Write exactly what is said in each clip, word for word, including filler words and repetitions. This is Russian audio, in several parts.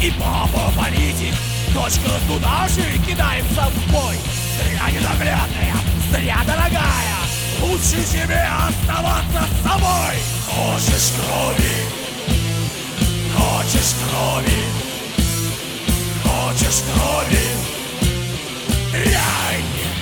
И папа политик, дочка туда же кидается в бой. Зря ненаглядная, зря дорогая, лучше тебе оставаться с собой. Хочешь крови, хочешь крови, хочешь крови, дрянь.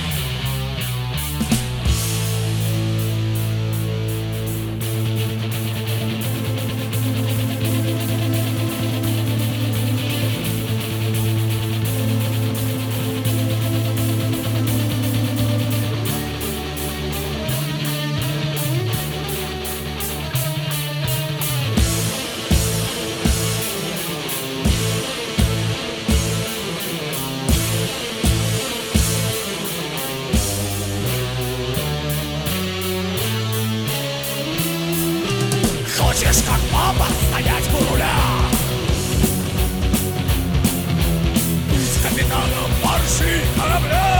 Хочешь, как папа, стоять у руля, быть капитаном баржи корабля.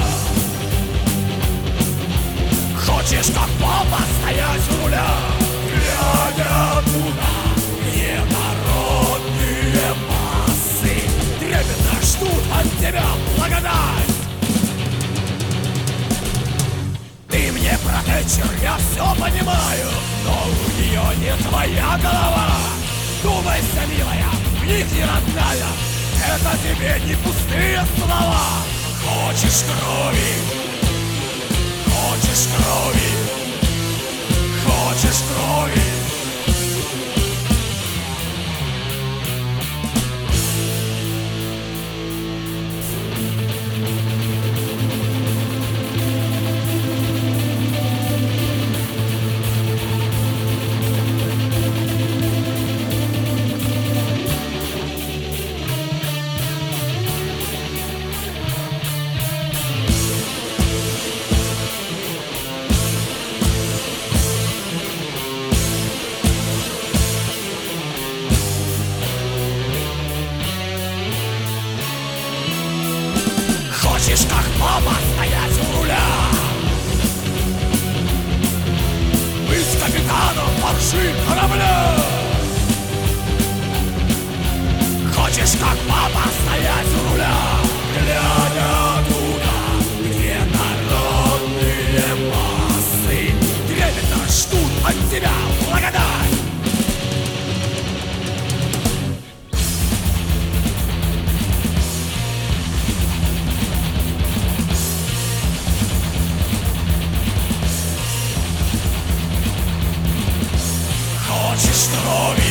Хочешь, как папа, стоять у руля, глядя туда, где народные массы трепетно ждут от тебя благодать. Ты мне протечер, я все понимаю, но у нее не твоя голова. Думайся, милая, вникни, родная, это тебе не пустые слова. Хочешь крови, хочешь крови, хочешь крови. Хочешь, как папа, стоять у руля, быть капитаном баржи корабля. Хочешь, как папа, стоять у руля, глядя туда, где народные массы трепетно ждут от тебя благодать. Хочешь крови,